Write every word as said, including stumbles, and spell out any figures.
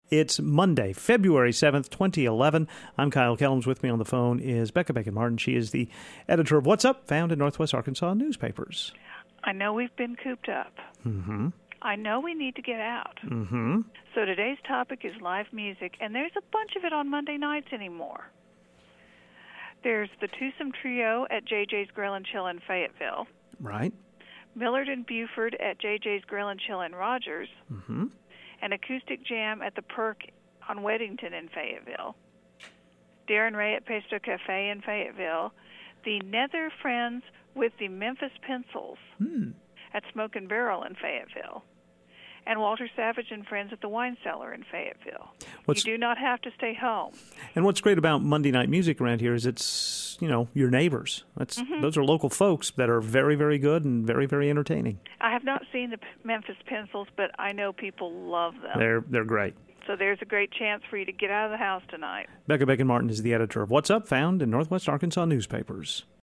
It's Monday, February seventh, twenty eleven. I'm Kyle Kellums. With me on the phone is Becca Bacon-Martin. She is the editor of What's Up, found in Northwest Arkansas newspapers. I know we've been cooped up. Mm-hmm. I know we need to get out. Mm-hmm. So today's topic is live music, and there's a bunch of it on Monday nights anymore. There's the Twosome Trio at J J's Grill and Chill in Fayetteville. Right. Millard and Buford at J J's Grill and Chill in Rogers. Mm-hmm. An acoustic jam at the Perk on Weddington in Fayetteville. Darren Ray at Pesto Cafe in Fayetteville. The Nether Friends with the Memphis Pencils Mm. at Smoke and Barrel in Fayetteville. And Walter Savage and Friends at the Wine Cellar in Fayetteville. What's, you do not have to stay home. And what's great about Monday night music around here is it's, you know, your neighbors. That's Mm-hmm. Those are local folks that are very, very good and very, very entertaining. I have not seen the P- Memphis Pencils, but I know people love them. They're they're great. So there's a great chance for you to get out of the house tonight. Becca Bacon-Martin is the editor of What's Up, found in Northwest Arkansas newspapers.